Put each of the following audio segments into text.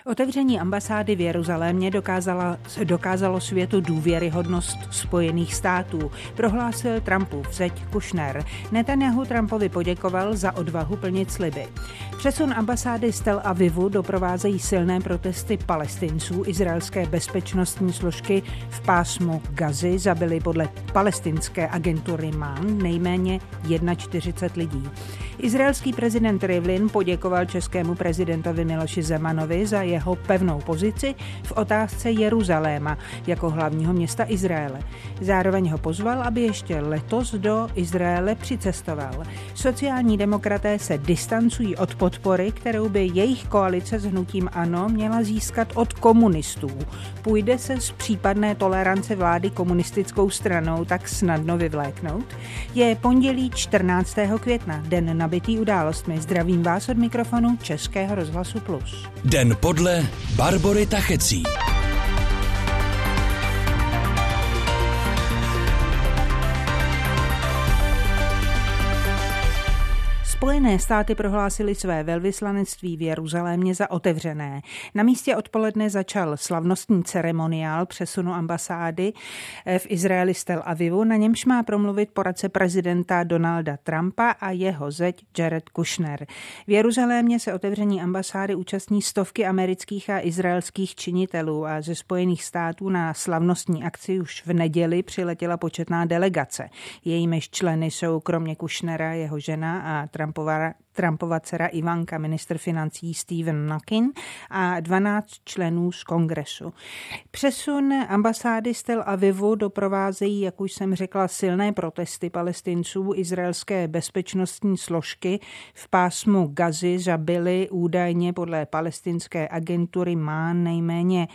Otevření ambasády v Jeruzalémě dokázalo světu důvěryhodnost Spojených států, prohlásil Trumpův zeť Kushner. Netanjahu Trumpovi poděkoval za odvahu plnit sliby. Přesun ambasády z Tel Avivu doprovázejí silné protesty Palestinců. Izraelské bezpečnostní složky v pásmu Gazy zabily podle palestinské agentury MAN nejméně 41 lidí. Izraelský prezident Rivlin poděkoval českému prezidentovi Miloši Zemanovi za jeho pevnou pozici v otázce Jeruzaléma jako hlavního města Izraele. Zároveň ho pozval, aby ještě letos do Izraele přicestoval. Sociální demokraté se distancují od podpory, kterou by jejich koalice s hnutím ANO měla získat od komunistů. Půjde se z případné tolerance vlády komunistickou stranou tak snadno vyvléknout? Je pondělí 14. května, den nabitý událostmi. Zdravím vás od mikrofonu Českého rozhlasu Plus. Den podle Barbory Tachecí. Spojené státy prohlásily své velvyslanectví v Jeruzalémě za otevřené. Na místě odpoledne začal slavnostní ceremoniál přesunu ambasády v Izraeli z Tel Avivu, na němž má promluvit poradce prezidenta Donalda Trumpa a jeho zeť Jared Kushner. V Jeruzalémě se otevření ambasády účastní stovky amerických a izraelských činitelů a ze Spojených států na slavnostní akci už v neděli přiletěla početná delegace. Jejímiž členy jsou kromě Kushnera jeho žena a Trumpova dcera Ivanka, ministr financí Stephen Mnuchin a 12 členů z kongresu. Přesun ambasády z Tel Avivu doprovázejí, jak už jsem řekla, silné protesty Palestinců. Izraelské bezpečnostní složky v pásmu Gazy zabily údajně podle palestinské agentury MAN nejméně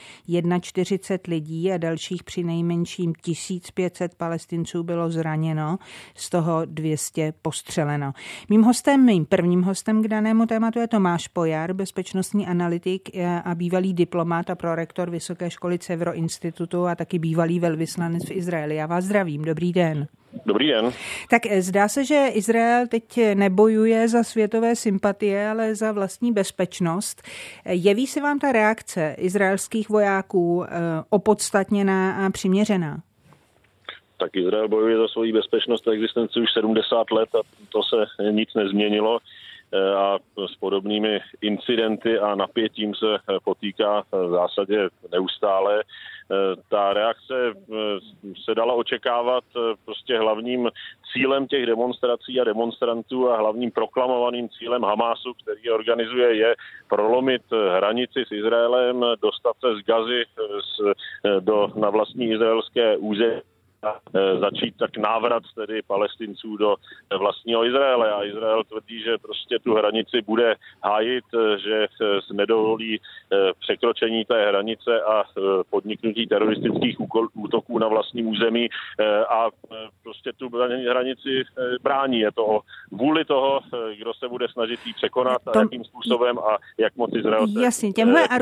41 lidí a dalších přinejmenším 1500 Palestinců bylo zraněno, z toho 200 postřeleno. Mým prvním hostem k danému tématu je Tomáš Pojar, bezpečnostní analytik a bývalý diplomat a prorektor Vysoké školy Cevro institutu a taky bývalý velvyslanec v Izraeli. Já vás zdravím, dobrý den. Dobrý den. Tak zdá se, že Izrael teď nebojuje za světové sympatie, ale za vlastní bezpečnost. Jeví se vám ta reakce izraelských vojáků opodstatněná a přiměřená? Tak Izrael bojuje za svoji bezpečnost a existenci už 70 let a to se nic nezměnilo a s podobnými incidenty a napětím se potýká v zásadě neustále. Ta reakce se dala očekávat, prostě hlavním cílem těch demonstrací a demonstrantů a hlavním proklamovaným cílem Hamásu, který je organizuje, je prolomit hranici s Izraelem, dostat se z Gazy na vlastní izraelské území, začít tak návrat tedy Palestinců do vlastního Izraele a Izrael tvrdí, že prostě tu hranici bude hájit, že nedovolí překročení té hranice a podniknutí teroristických útoků na vlastním území a prostě tu hranici brání. Je to o vůli toho, kdo se bude snažit jí překonat a jakým způsobem a jak moc Izrael se... Jasně,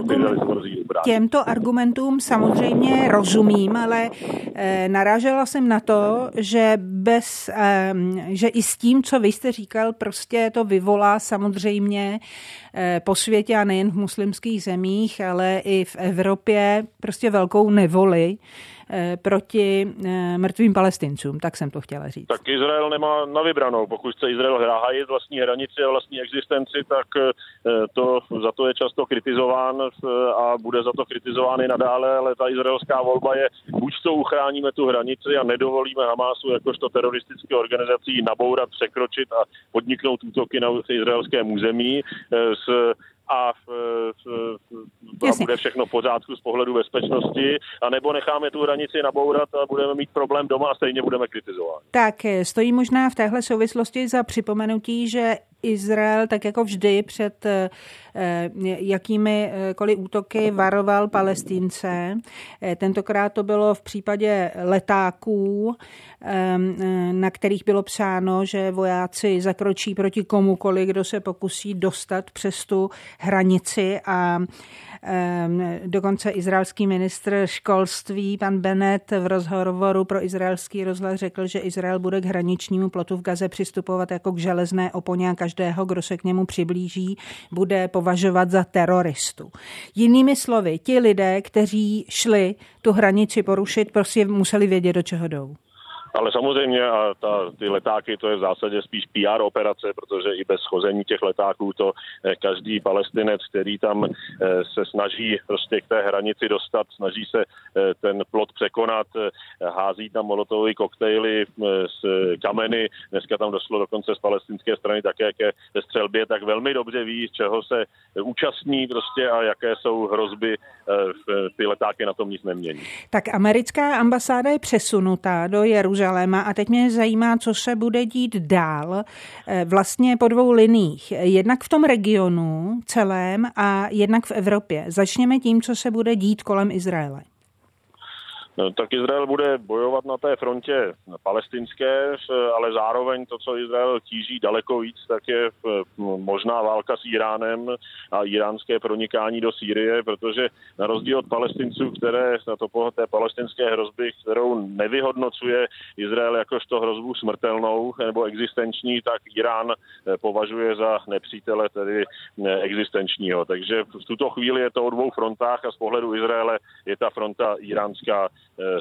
těmto argumentům samozřejmě rozumím, ale narážela jsem na to, že i s tím, co vy jste říkal, prostě to vyvolá samozřejmě po světě a nejen v muslimských zemích, ale i v Evropě prostě velkou nevoli proti mrtvým Palestincům, tak jsem to chtěla říct. Tak Izrael nemá na vybranou. Pokud chce Izrael hájit vlastní hranici a vlastní existenci, tak za to je často kritizován a bude za to kritizován i nadále, ale ta izraelská volba je, buď to uchráníme tu hranici a nedovolíme Hamásu jakožto teroristické organizací nabourat, překročit a podniknout útoky na izraelském území a bude všechno v pořádku z pohledu bezpečnosti, anebo necháme tu hranici nabourat a budeme mít problém doma a stejně budeme kritizováni. Tak stojí možná v téhle souvislosti za připomenutí, že Izrael, tak jako vždy před jakýmikoliv útoky varoval Palestince. Tentokrát to bylo v případě letáků, na kterých bylo psáno, že vojáci zakročí proti komukoliv, kdo se pokusí dostat přes tu hranici a Dokonce izraelský ministr školství, pan Bennett, v rozhovoru pro izraelský rozhlas řekl, že Izrael bude k hraničnímu plotu v Gaze přistupovat jako k železné oponě a každého, kdo se k němu přiblíží, bude považovat za teroristu. Jinými slovy, ti lidé, kteří šli tu hranici porušit, prostě museli vědět, do čeho jdou. Ale samozřejmě a ty letáky, to je v zásadě spíš PR operace, protože i bez schození těch letáků to každý Palestinec, který tam se snaží prostě k té hranici dostat, snaží se ten plot překonat, hází tam molotovové koktejly z kameny, dneska tam došlo dokonce z palestinské strany také ke střelbě, tak velmi dobře ví, čeho se účastní prostě a jaké jsou hrozby, ty letáky na tom nic nemění. Tak americká ambasáda je přesunutá do Jeruzaléma a teď mě zajímá, co se bude dít dál vlastně po dvou liniích. Jednak v tom regionu celém a jednak v Evropě. Začněme tím, co se bude dít kolem Izraele. Tak Izrael bude bojovat na té frontě palestinské, ale zároveň to, co Izrael tíží daleko víc, tak je možná válka s Iránem a iránské pronikání do Sýrie, protože na rozdíl od Palestinců, které na to té palestinské hrozby, kterou nevyhodnocuje Izrael jakožto hrozbu smrtelnou nebo existenční, tak Irán považuje za nepřítele, tedy existenčního. Takže v tuto chvíli je to o dvou frontách a z pohledu Izraele je ta fronta iránská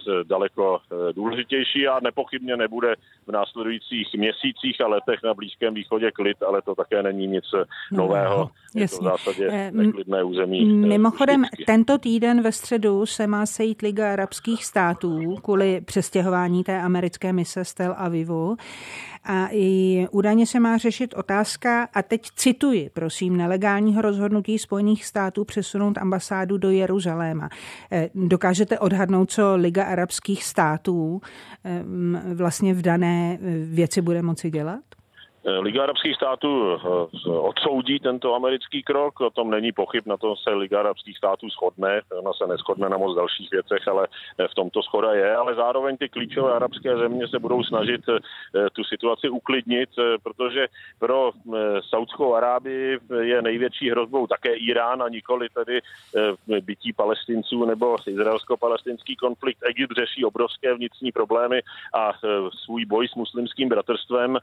daleko důležitější a nepochybně nebude v následujících měsících a letech na Blízkém východě klid, ale to také není nic nového. Je to v zásadě neklidné území. Mimochodem, tento týden ve středu se má sejít Liga arabských států kvůli přestěhování té americké mise z Tel Avivu a i údajně se má řešit otázka, a teď cituji, prosím, nelegálního rozhodnutí Spojených států přesunout ambasádu do Jeruzaléma. Dokážete odhadnout, co Liga arabských států vlastně v dané věci bude moci dělat? Liga arabských států odsoudí tento americký krok, o tom není pochyb, na to se Liga arabských států shodne, ona se neshodne na moc dalších věcech, ale v tomto shoda je, ale zároveň ty klíčové arabské země se budou snažit tu situaci uklidnit, protože pro Saudskou Arábii je největší hrozbou také Irán a nikoli tedy bytí Palestinců nebo izraelsko-palestinský konflikt. Egypt řeší obrovské vnitřní problémy a svůj boj s muslimským bratrstvem.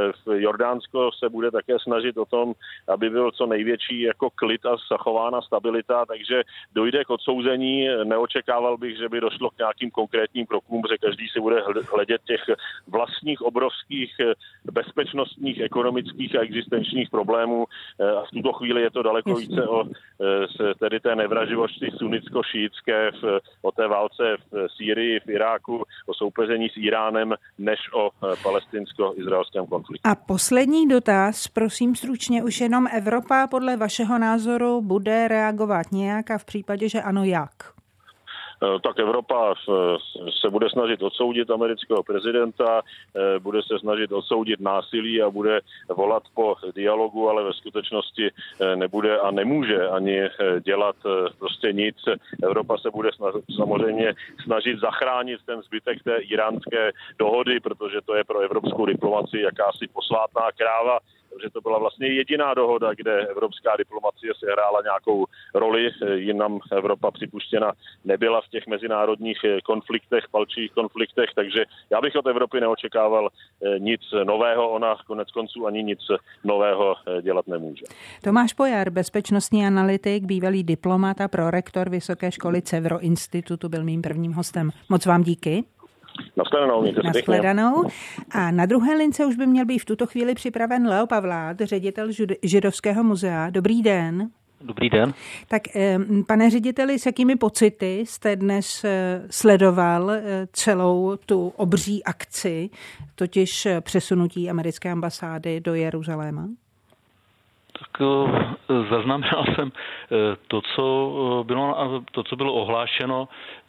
Jordánsko se bude také snažit o tom, aby byl co největší jako klid a zachována stabilita, takže dojde k odsouzení. Neočekával bych, že by došlo k nějakým konkrétním krokům, protože každý si bude hledět těch vlastních obrovských bezpečnostních, ekonomických a existenčních problémů. A v tuto chvíli je to daleko více o tedy té nevraživosti sunnicko-šíitské, o té válce v Sýrii, v Iráku, o soupeření s Iránem, než o palestinsko-izraelském konfliktu. A poslední dotaz, prosím stručně, už jenom Evropa podle vašeho názoru bude reagovat nějak a v případě, že ano, jak? Tak Evropa se bude snažit odsoudit amerického prezidenta, bude se snažit odsoudit násilí a bude volat po dialogu, ale ve skutečnosti nebude a nemůže ani dělat prostě nic. Evropa se bude samozřejmě snažit zachránit ten zbytek té iránské dohody, protože to je pro evropskou diplomacii jakási posvátná kráva, že to byla vlastně jediná dohoda, kde evropská diplomacie sehrála nějakou roli, jinam Evropa připuštěna nebyla v těch mezinárodních konfliktech, palčích konfliktech, takže já bych od Evropy neočekával nic nového, ona konec konců ani nic nového dělat nemůže. Tomáš Pojar, bezpečnostní analytik, bývalý diplomat a prorektor Vysoké školy Cevro institutu, byl mým prvním hostem. Moc vám díky. Nashledanou. A na druhé lince už by měl být v tuto chvíli připraven Leo Pavlát, ředitel Židovského muzea. Dobrý den. Dobrý den. Tak pane řediteli, s jakými pocity jste dnes sledoval celou tu obří akci, totiž přesunutí americké ambasády do Jeruzaléma? Tak zaznamenal jsem to, co bylo ohlášeno,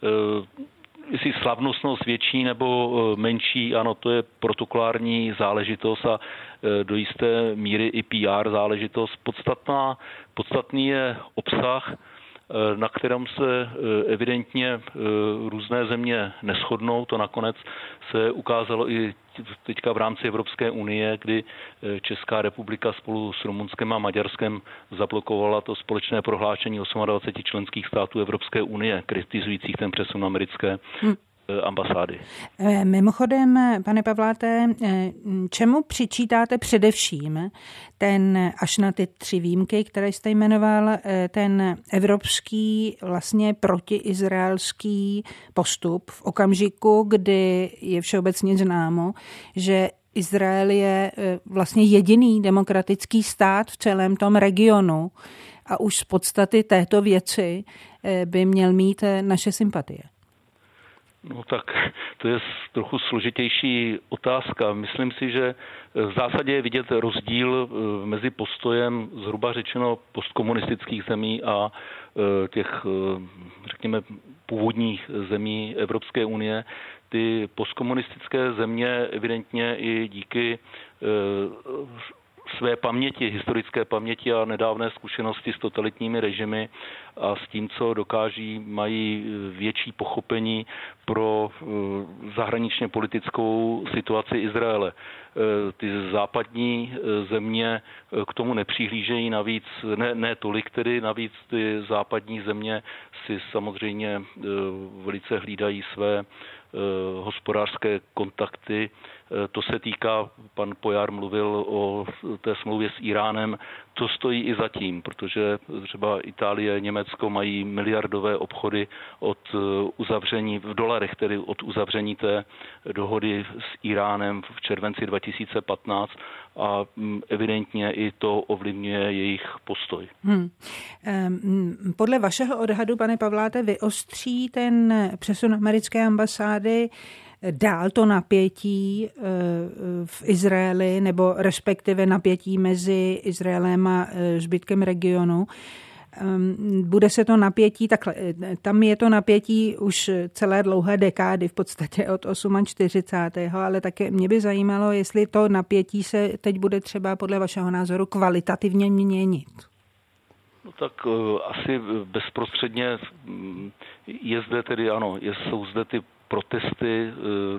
jestli slavnostnost větší nebo menší, ano, to je protokolární záležitost a do jisté míry i PR záležitost. Podstatný je obsah na kterém se evidentně různé země neshodnou. To nakonec se ukázalo i teďka v rámci Evropské unie, kdy Česká republika spolu s Rumunskem a Maďarskem zablokovala to společné prohlášení 28 členských států Evropské unie, kritizujících ten přesun americké ambasády. Mimochodem, pane Pavláte, čemu přičítáte především ten, až na ty 3 výjimky, které jste jmenoval, ten evropský vlastně protiizraelský postup v okamžiku, kdy je všeobecně známo, že Izrael je vlastně jediný demokratický stát v celém tom regionu a už z podstaty této věci by měl mít naše sympatie? No tak to je trochu složitější otázka. Myslím si, že v zásadě je vidět rozdíl mezi postojem zhruba řečeno postkomunistických zemí a těch, řekněme, původních zemí Evropské unie. Ty postkomunistické země evidentně i díky své paměti, historické paměti a nedávné zkušenosti s totalitními režimy a s tím, co dokáží, mají větší pochopení pro zahraničně politickou situaci Izraele. Ty západní země k tomu nepřihlížejí, navíc ne tolik tedy, navíc ty západní země si samozřejmě velice hlídají své hospodářské kontakty. To se týká, pan Pojar mluvil o té smlouvě s Iránem, to stojí i zatím, protože třeba Itálie, Německo mají miliardové obchody od uzavření v dolarech, tedy od uzavření té dohody s Iránem v červenci 2015 a evidentně i to ovlivňuje jejich postoj. Podle vašeho odhadu, pane Pavláte, vyostří ten přesun americké ambasády dál to napětí v Izraeli, nebo respektive napětí mezi Izraelem a zbytkem regionu. Bude se to napětí, takhle, tam je to napětí už celé dlouhé dekády, v podstatě od 48. Ale také mě by zajímalo, jestli to napětí se teď bude třeba podle vašeho názoru kvalitativně měnit. No tak asi bezprostředně je zde tedy, ano, jsou zde ty protesty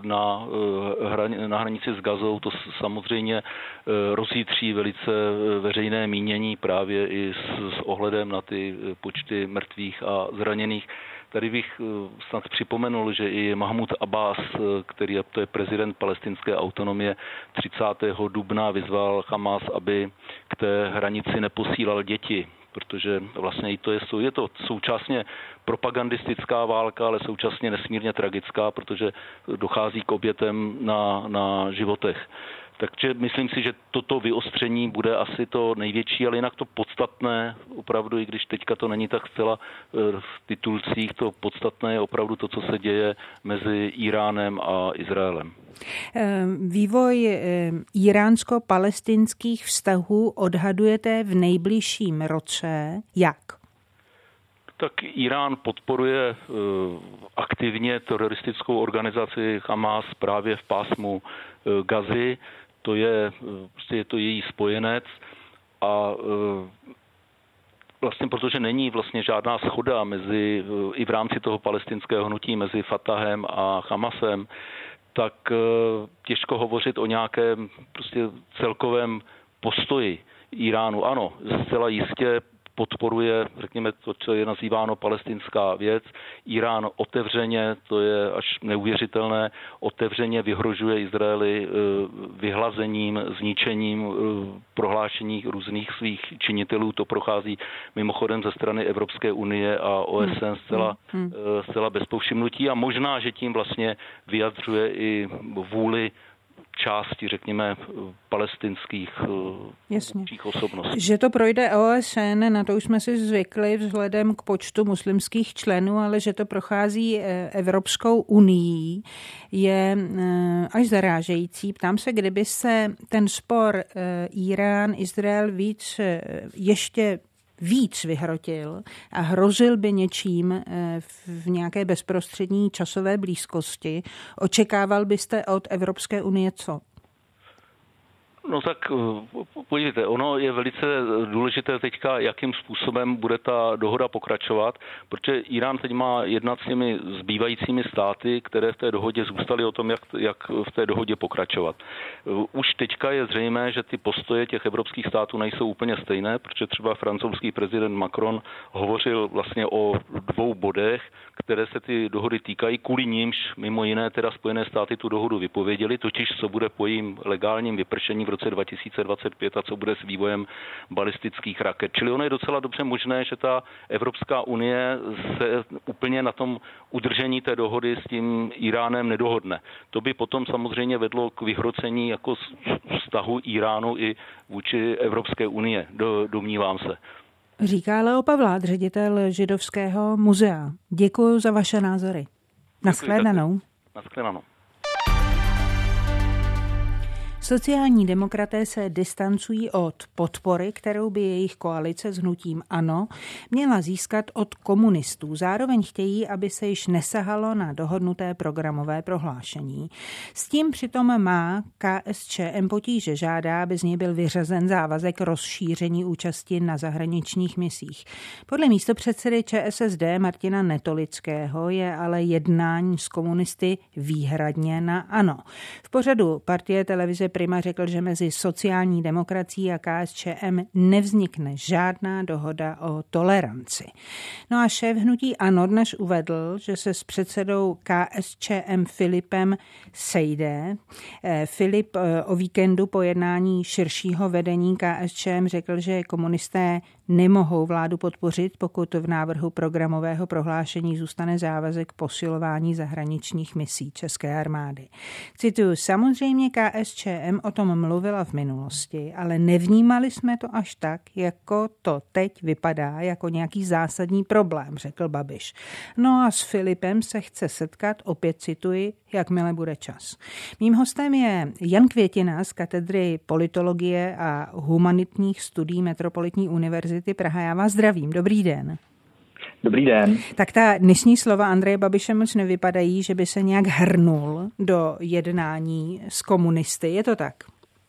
na hranici s Gazou, to samozřejmě rozjítří velice veřejné mínění právě i s ohledem na ty počty mrtvých a zraněných. Tady bych snad připomenul, že i Mahmud Abbas, který to je prezident palestinské autonomie, 30. dubna vyzval Hamas, aby k té hranici neposílal děti, protože vlastně i je to současně propagandistická válka, ale současně nesmírně tragická, protože dochází k obětem na životech. Takže myslím si, že toto vyostření bude asi to největší, ale jinak to podstatné, opravdu, i když teďka to není tak zcela v titulcích, to podstatné je opravdu to, co se děje mezi Iránem a Izraelem. Vývoj iránsko-palestinských vztahů odhadujete v nejbližším roce jak? Tak Irán podporuje aktivně teroristickou organizaci Hamas právě v pásmu Gazy. Je to její spojenec a vlastně protože není vlastně žádná shoda i v rámci toho palestinského hnutí mezi Fatahem a Hamasem, tak těžko hovořit o nějakém prostě celkovém postoji Iránu. Ano, zcela jistě podporuje, řekněme, to, co je nazýváno palestinská věc. Irán otevřeně, to je až neuvěřitelné, otevřeně vyhrožuje Izraeli vyhlazením, zničením prohlášení různých svých činitelů. To prochází mimochodem ze strany Evropské unie a OSN zcela bez povšimnutí a možná, že tím vlastně vyjadřuje i vůli části, řekněme, palestinských osobností. Že to projde OSN, na to už jsme si zvykli vzhledem k počtu muslimských členů, ale že to prochází Evropskou unii, je až zarážející. Ptám se, kdyby se ten spor Irán-Izrael ještě víc vyhrotil a hrozil by něčím v nějaké bezprostřední časové blízkosti, očekával byste od Evropské unie co? No tak podívejte, ono je velice důležité teďka, jakým způsobem bude ta dohoda pokračovat, protože Irán teď má jednat s těmi zbývajícími státy, které v té dohodě zůstaly, o tom, jak v té dohodě pokračovat. Už teďka je zřejmé, že ty postoje těch evropských států nejsou úplně stejné, protože třeba francouzský prezident Macron hovořil vlastně o 2 bodech, které se ty dohody týkají, kvůli nímž mimo jiné teda Spojené státy tu dohodu vypověděly, totiž co bude po jejím legálním vypršení v roce 2025 a co bude s vývojem balistických raket. Čili ono je docela dobře možné, že ta Evropská unie se úplně na tom udržení té dohody s tím Iránem nedohodne. To by potom samozřejmě vedlo k vyhrocení jako vztahu Iránu i vůči Evropské unie, domnívám se. Říká Leo Pavlát, ředitel Židovského muzea. Děkuji za vaše názory. Nashledanou. Nashledanou. Sociální demokraté se distancují od podpory, kterou by jejich koalice s hnutím ANO měla získat od komunistů. Zároveň chtějí, aby se již nesahalo na dohodnuté programové prohlášení. S tím přitom má KSČM potíže, žádá, aby z něj byl vyřazen závazek rozšíření účasti na zahraničních misích. Podle místopředsedy ČSSD Martina Netolického je ale jednání s komunisty výhradně na ANO. V pořadu Partie televize Prima řekl, že mezi sociální demokracií a KSČM nevznikne žádná dohoda o toleranci. No a šéf hnutí ANO dnes uvedl, že se s předsedou KSČM Filipem sejde. Filip o víkendu po jednání širšího vedení KSČM řekl, že komunisté nemohou vládu podpořit, pokud v návrhu programového prohlášení zůstane závazek posilování zahraničních misí České armády. Cituju, samozřejmě KSČM o tom mluvila v minulosti, ale nevnímali jsme to až tak, jako to teď vypadá jako nějaký zásadní problém, řekl Babiš. No a s Filipem se chce setkat, opět cituji, jakmile bude čas. Mým hostem je Jan Květina z katedry politologie a humanitních studií Metropolitní univerzity Praha. Já vás zdravím. Dobrý den. Dobrý den. Tak ta dnešní slova Andreje Babiše moc nevypadají, že by se nějak hrnul do jednání s komunisty. Je to tak?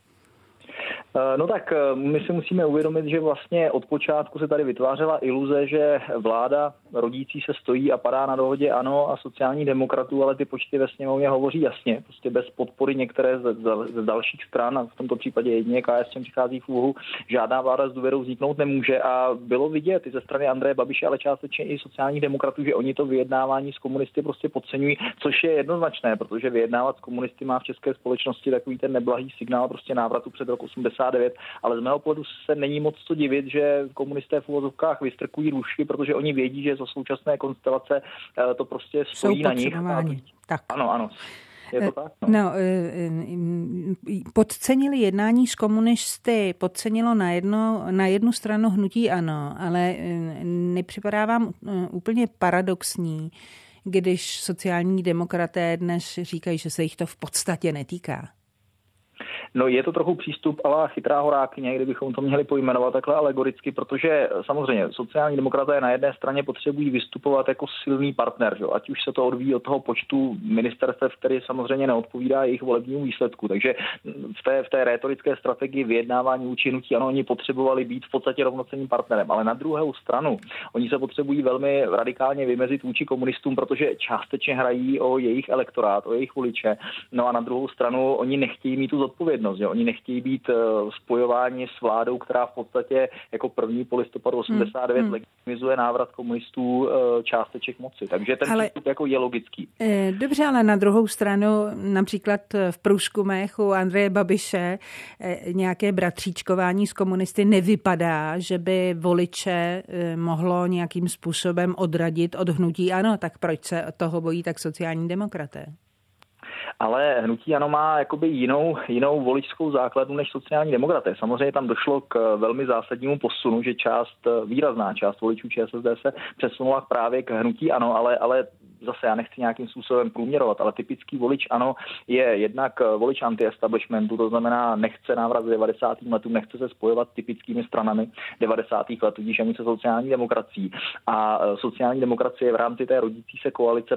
No tak my si musíme uvědomit, že vlastně od počátku se tady vytvářela iluze, že vláda rodící se stojí a padá na dohodě ANO a sociálních demokratů, ale ty počty ve sněmovně hovoří jasně. Prostě bez podpory některé z dalších stran, a v tomto případě jedině KSČM přichází v úvahu, žádná vláda s důvěrou vzniknout nemůže. A bylo vidět i ze strany Andreje Babiše, ale částečně i sociálních demokratů, že oni to vyjednávání s komunisty prostě podceňují, což je jednoznačné, protože vyjednávat s komunisty má v české společnosti takový ten neblahý signál prostě návratu před rok 89, ale z mého pohledu se není moc co divit, že komunisté v uvozovkách vystrkují růžky, protože oni vědí, že za současné konstelace to prostě stojí na nich. Tak. Ano. Je to tak? No, podcenili jednání s komunisty, podcenilo na jednu stranu hnutí ANO, ale nepřipadá vám úplně paradoxní, když sociální demokraté dnes říkají, že se jich to v podstatě netýká? No je to trochu přístup ala chytrá horákyně, kdybychom to měli pojmenovat takhle alegoricky, protože samozřejmě sociální demokraté na jedné straně potřebují vystupovat jako silný partner, že? Ať už se to odvíjí od toho počtu ministerstev, který samozřejmě neodpovídá jejich volebnímu výsledku. Takže v té rétorické strategii vyjednávání vůči hnutí ANO oni potřebovali být v podstatě rovnocenným partnerem, ale na druhou stranu oni se potřebují velmi radikálně vymezit vůči komunistům, protože částečně hrají o jejich elektorát, o jejich voliče. No a na druhou stranu oni nechtějí mít tu zodpovědnost. Že? Oni nechtějí být spojováni s vládou, která v podstatě jako první po listopadu 89 legitimizuje návrat komunistů částeček moci. Takže ten přístup jako je logický. Dobře, ale na druhou stranu například v průzkumech u Andreje Babiše nějaké bratříčkování s komunisty nevypadá, že by voliče mohlo nějakým způsobem odradit od hnutí ANO. Tak proč se toho bojí tak sociální demokraté? Ale hnutí ANO má jakoby jinou voličskou základnu než sociální demokraté. Samozřejmě tam došlo k velmi zásadnímu posunu, že výrazná část voličů ČSSD se přesunula právě k hnutí ANO, ale zase já nechci nějakým způsobem průměrovat, ale typický volič ANO je jednak volič anti-establishmentu, to znamená nechce návrat z 90. letů, nechce se spojovat s typickými stranami 90. let, tudíž ani se sociální demokracií. A sociální demokracie v rámci té rodící se koalice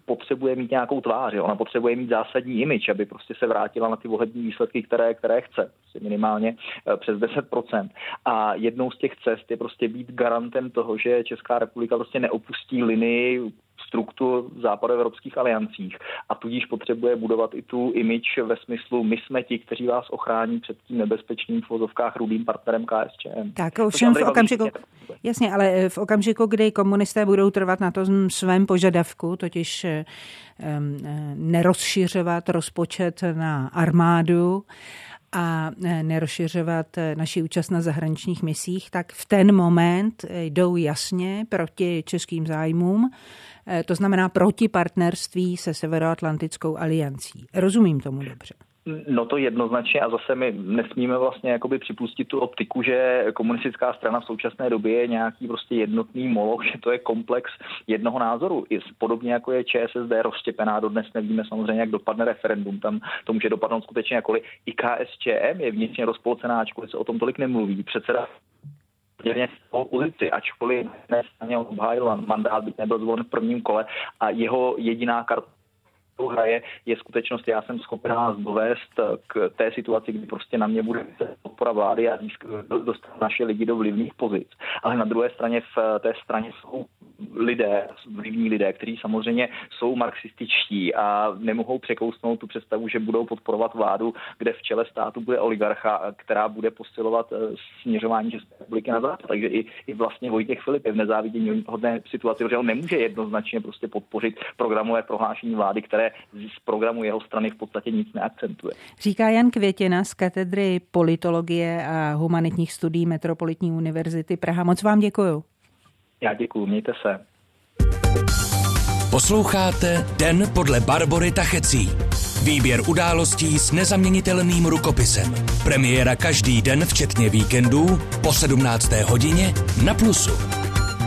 potřebuje mít nějakou tvář, ona potřebuje mít zásadní image, aby prostě se vrátila na ty volební výsledky, které chce, prostě minimálně přes 10%. A jednou z těch cest je prostě být garantem toho, že Česká republika prostě neopustí linii struktur západoevropských aliancích a tudíž potřebuje budovat i tu image ve smyslu my jsme ti, kteří vás ochrání před tím nebezpečným v uvozovkách rudým partnerem KSČM. Tak ovšem v okamžiku, jasně, ale v okamžiku, kdy komunisté budou trvat na tom svém požadavku, totiž nerozšiřovat rozpočet na armádu a nerozšiřovat naši účast na zahraničních misích, tak v ten moment jdou jasně proti českým zájmům, to znamená proti partnerství se Severoatlantickou aliancí. Rozumím tomu dobře? No to jednoznačně a zase my nesmíme vlastně jakoby připustit tu optiku, že komunistická strana v současné době je nějaký prostě jednotný moloch, že to je komplex jednoho názoru. I podobně jako je ČSSD rozštěpená, dodnes nevíme samozřejmě, jak dopadne referendum, tam to může dopadnout skutečně jakkoliv. I KSČM je vnitřně rozpolcená, ačkoliv se o tom tolik nemluví. Předseda opozici, ačkoliv nestraně obhájil mandát, byť nebyl zvolen v prvním kole a jeho jediná karta hraje je skutečnost, já jsem schopen nás dovést k té situaci, kdy prostě na mě bude podpora vlády a dostat naše lidi do vlivných pozic. Ale na druhé straně v té straně jsou vlivní lidé, kteří samozřejmě jsou marxističtí a nemohou překousnout tu představu, že budou podporovat vládu, kde v čele státu bude oligarcha, která bude posilovat směřování České republiky na západ. Takže i vlastně Vojtěch Filip je v nezávidění hodné situaci, že on nemůže jednoznačně prostě podpořit programové prohlášení vlády, které z programu jeho strany v podstatě nic neakcentuje. Říká Jan Květina z katedry politologie a humanitních studií Metropolitní univerzity Praha. Moc vám děkuju. Já děkuju, mějte se. Posloucháte Den podle Barbory Tachecí. Výběr událostí s nezaměnitelným rukopisem. Premiéra každý den, včetně víkendů, po 17. hodině na Plusu.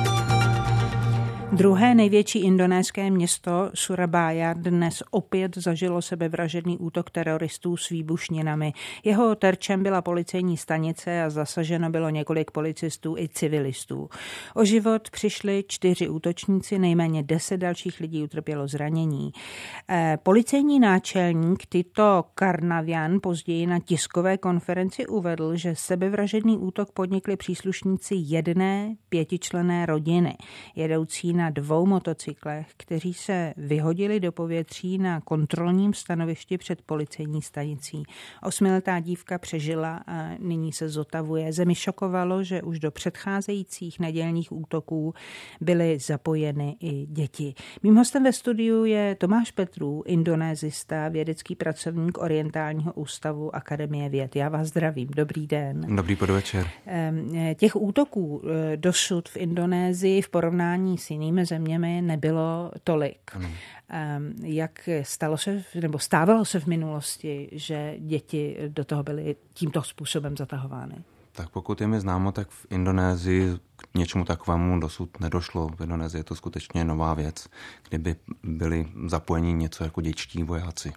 Druhé největší indonéské město Surabaya dnes opět zažilo sebevražedný útok teroristů s výbušninami. Jeho terčem byla policejní stanice a zasaženo bylo několik policistů i civilistů. O život přišli 4 útočníci, nejméně 10 dalších lidí utrpělo zranění. Policejní náčelník Tito Karnavian později na tiskové konferenci uvedl, že sebevražedný útok podnikli příslušníci jedné 5členné rodiny, jedoucí na 2 motocyklech, kteří se vyhodili do povětří na kontrolním stanovišti před policejní stanicí. 8letá dívka přežila a nyní se zotavuje. Zemi šokovalo, že už do předcházejících nedělních útoků byly zapojeny i děti. Mým hostem ve studiu je Tomáš Petrů, indonésista, vědecký pracovník Orientálního ústavu Akademie věd. Já vás zdravím. Dobrý den. Dobrý podvečer. Těch útoků dosud v Indonésii v porovnání s jinými zeměmi nebylo tolik. Jak stávalo se v minulosti, že děti do toho byly tímto způsobem zatahovány? Tak pokud je mi známo, tak v Indonésii k něčemu takovému dosud nedošlo. V Indonésii je to skutečně nová věc, kdyby byli zapojeni něco jako dětští vojáci.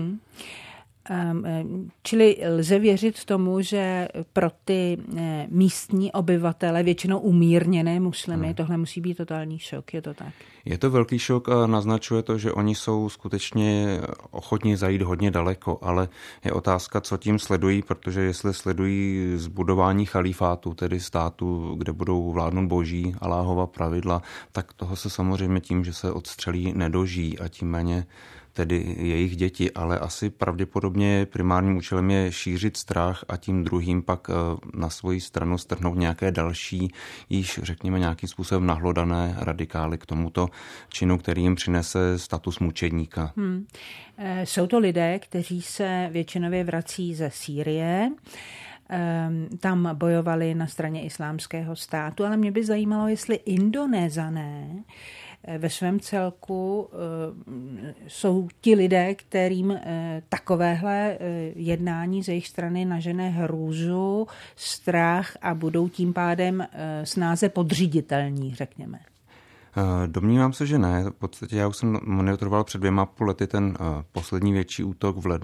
Čili lze věřit tomu, že pro ty místní obyvatele, většinou umírněné muslimy, tohle musí být totální šok, je to tak? Je to velký šok a naznačuje to, že oni jsou skutečně ochotní zajít hodně daleko, ale je otázka, co tím sledují, protože jestli sledují zbudování chalífátu, tedy státu, kde budou vládnout boží Alláhova pravidla, tak toho se samozřejmě tím, že se odstřelí, nedožijí a tím méně tedy jejich děti, ale asi pravděpodobně primárním účelem je šířit strach a tím druhým pak na svoji stranu strhnout nějaké další, již řekněme nějakým způsobem nahlodané radikály k tomuto činu, který jim přinese status mučedníka. Jsou to lidé, kteří se většinově vrací ze Sýrie, tam bojovali na straně Islámského státu, ale mě by zajímalo, jestli Indonézané ve svém celku jsou ti lidé, kterým takovéhle jednání z jejich strany nažene hrůzu, strach a budou tím pádem snáze podříditelní, řekněme. Domnívám se, že ne. V podstatě já už jsem monitoroval před 2,5 lety ten poslední větší útok v lednu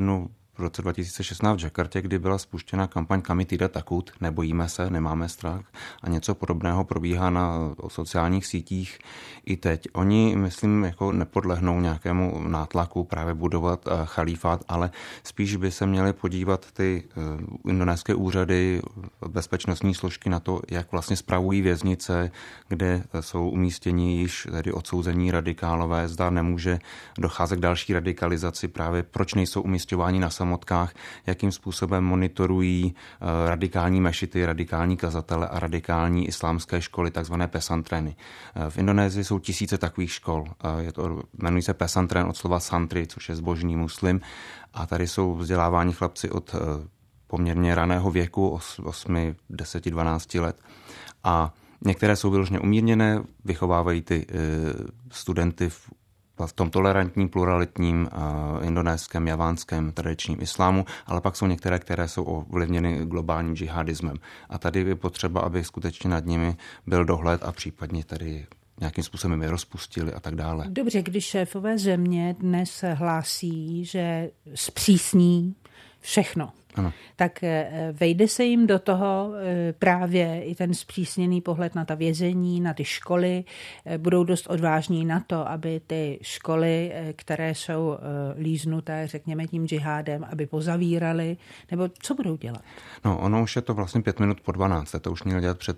v roce 2016 v Jakartě, kdy byla spuštěna kampaň Kami Tidak Takut, nebojíme se, nemáme strach, a něco podobného probíhá na sociálních sítích i teď. Oni, myslím, jako nepodlehnou nějakému nátlaku právě budovat chalífát, ale spíš by se měly podívat ty indonéské úřady, bezpečnostní složky na to, jak vlastně spravují věznice, kde jsou umístěni již tedy odsouzení radikálové, zda nemůže docházet k další radikalizaci, právě proč nejsou umisťováni na samotkách, jakým způsobem monitorují radikální mešity, radikální kazatele a radikální islámské školy, takzvané pesantrény. V Indonésii jsou tisíce takových škol. Jmenují se pesantrén od slova santri, což je zbožný muslim. A tady jsou vzdělávání chlapci od poměrně raného věku, 8, 10, 12 let. A některé jsou vyloženě umírněné, vychovávají ty studenty v tom tolerantním, pluralitním indonéském, javánském tradičním islámu, ale pak jsou některé, které jsou ovlivněny globálním džihadismem. A tady je potřeba, aby skutečně nad nimi byl dohled a případně tady nějakým způsobem je rozpustili a tak dále. Dobře, když šéfové země dnes hlásí, že zpřísní všechno, ano, tak vejde se jim do toho právě i ten zpřísněný pohled na ta vězení, na ty školy. Budou dost odvážní na to, aby ty školy, které jsou líznuté, řekněme, tím džihádem, aby pozavírali, nebo co budou dělat? No, ono už je to vlastně 5 minut po 12. To už měl dělat před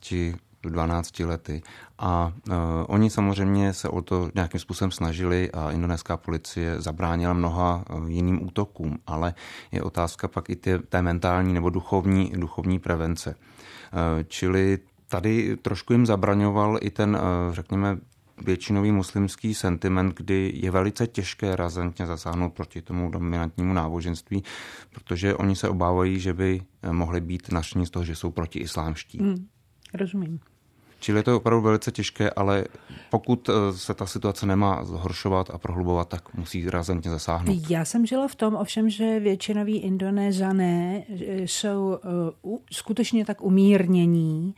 12 lety. A oni samozřejmě se o to nějakým způsobem snažili a indonéská policie zabránila mnoha jiným útokům, ale je otázka pak i té mentální nebo duchovní prevence. Čili tady trošku jim zabraňoval i ten, řekněme, většinový muslimský sentiment, kdy je velice těžké razantně zasáhnout proti tomu dominantnímu náboženství, protože oni se obávají, že by mohli být naštvaní z toho, že jsou protiislámští. Rozumím. Čili je to opravdu velice těžké, ale pokud se ta situace nemá zhoršovat a prohlubovat, tak musí razantně zasáhnout. Já jsem žila v tom ovšem, že většinoví Indonézané jsou skutečně tak umírnění,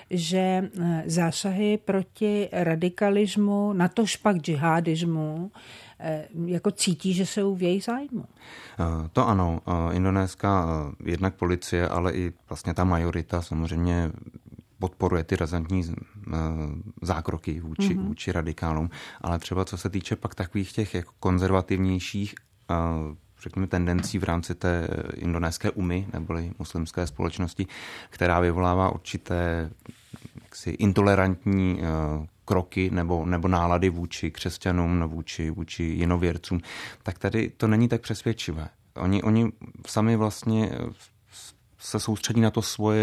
že zásahy proti radikalismu, natož pak džihadismu, jako cítí, že jsou v jejich zájmu. To ano. Indonéská jednak policie, ale i vlastně ta majorita samozřejmě podporuje ty razantní zákroky vůči radikálům, ale třeba co se týče pak takových těch jako konzervativnějších řekněme tendencí v rámci té indonéské umy, neboli muslimské společnosti, která vyvolává určité jaksi intolerantní kroky nebo nálady vůči křesťanům, vůči jinověrcům, tak tady to není tak přesvědčivé. Oni sami vlastně se soustředí na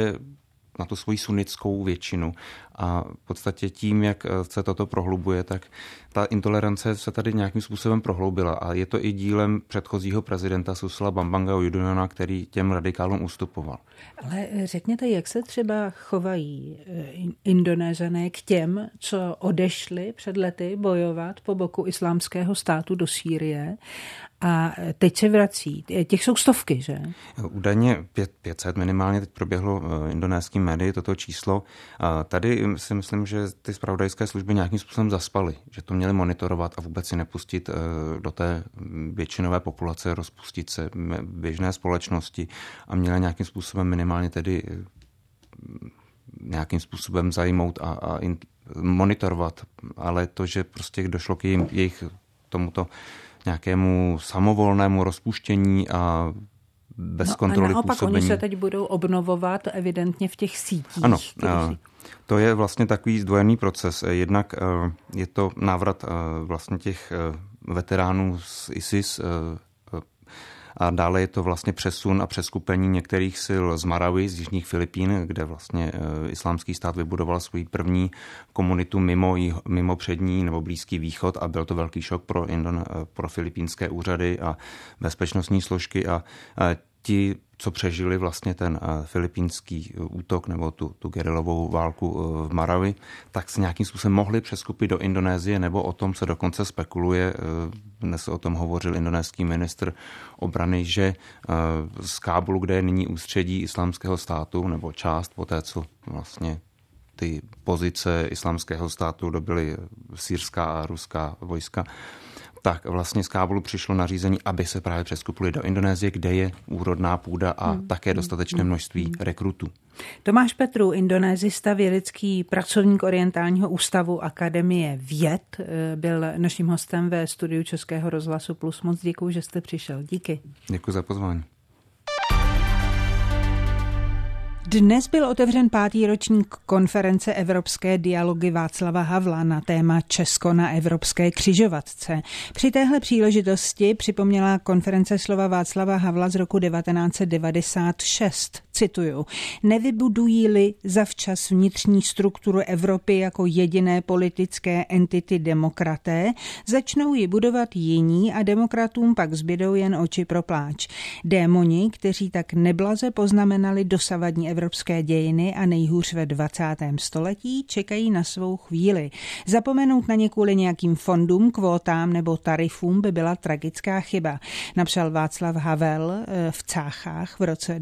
tu svoji sunnickou většinu. A v podstatě tím, jak se toto prohlubuje, tak ta intolerance se tady nějakým způsobem prohloubila. A je to i dílem předchozího prezidenta Susila Bambanga Yudhoyono, který těm radikálům ustupoval. Ale řekněte, jak se třeba chovají Indonézané k těm, co odešli před lety bojovat po boku islámského státu do Sýrie a teď se vrací. Těch jsou stovky, že? Údajně 500 minimálně teď proběhlo indonéským médii toto číslo. Tady si myslím, že ty zpravodajské služby nějakým způsobem zaspaly, že to měli monitorovat a vůbec si nepustit do té většinové populace, rozpustit se běžné společnosti a měli nějakým způsobem minimálně tedy nějakým způsobem zajmout a monitorovat. Ale to, že prostě došlo k jejich tomuto nějakému samovolnému rozpuštění a bez kontroly naopak působení. Oni se teď budou obnovovat evidentně v těch sítích. Ano, to je vlastně takový zdvojený proces. Jednak je to návrat vlastně těch veteránů z ISIS a dále je to vlastně přesun a přeskupení některých sil z Marawi, z jižních Filipín, kde vlastně islámský stát vybudoval svou první komunitu mimo přední nebo Blízký východ a byl to velký šok pro filipínské úřady a bezpečnostní složky a ti, co přežili vlastně ten filipínský útok nebo tu gerilovou válku v Marawi, tak se nějakým způsobem mohli přeskupit do Indonésie, nebo o tom se dokonce spekuluje. Dnes o tom hovořil indonéský ministr obrany, že z Kábulu, kde je nyní ústředí islámského státu, nebo část poté, co vlastně ty pozice islámského státu dobyly sýrská a ruská vojska, tak vlastně z Kábulu přišlo nařízení, aby se právě přeskupili do Indonésie, kde je úrodná půda a také dostatečné množství rekrutů. Tomáš Petru, indonésista, vědecký pracovník Orientálního ústavu Akademie věd, byl naším hostem ve studiu Českého rozhlasu Plus. Moc děkuji, že jste přišel. Díky. Děkuji za pozvání. Dnes byl otevřen 5. ročník konference Evropské dialogy Václava Havla na téma Česko na evropské křižovatce. Při téhle příležitosti připomněla konference slova Václava Havla z roku 1996. Cituju: nevybudují-li zavčas vnitřní strukturu Evropy jako jediné politické entity demokraté, začnou ji budovat jiní a demokratům pak zbydou jen oči pro pláč. Démoni, kteří tak neblaze poznamenali dosavadní evropské dějiny a nejhůř ve 20. století, čekají na svou chvíli. Zapomenout na ně kvůli nějakým fondům, kvótám nebo tarifům by byla tragická chyba, napsal Václav Havel v Cáchách v roce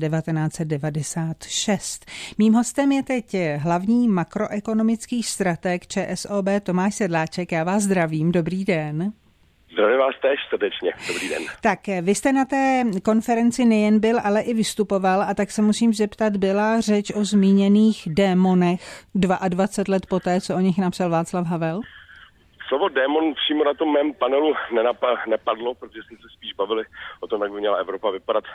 1996. Mým hostem je teď hlavní makroekonomický strateg ČSOB Tomáš Sedláček. Já vás zdravím, dobrý den. Zdravím vás též srdečně, dobrý den. Tak vy jste na té konferenci nejen byl, ale i vystupoval, a tak se musím zeptat, byla řeč o zmíněných démonech 22 let poté, co o nich napsal Václav Havel? Slovo démon přímo na tom mém panelu nepadlo, protože jsme se spíš bavili o tom, jak by měla Evropa vypadat